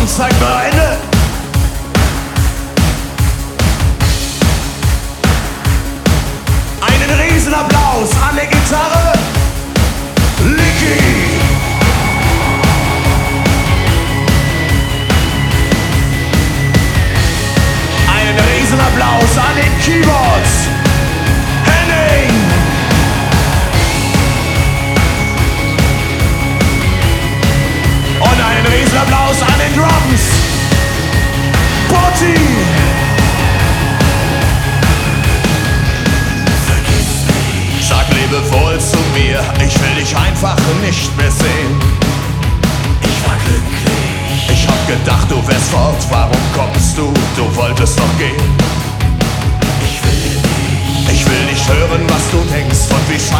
Komm, zeig mal Hände. Einen Riesenapplaus an der Gitarre, Licky. Einen Riesenapplaus an den Keyboards, Henning. Und einen Riesenapplaus an den Drums, Botti. Sag liebewohl zu mir, ich will dich einfach nicht mehr sehen. Ich war glücklich. Ich hab gedacht, du wärst fort, warum kommst du? Du wolltest doch gehen. Ich will nicht. Ich will nicht hören, was du denkst und wie scheiße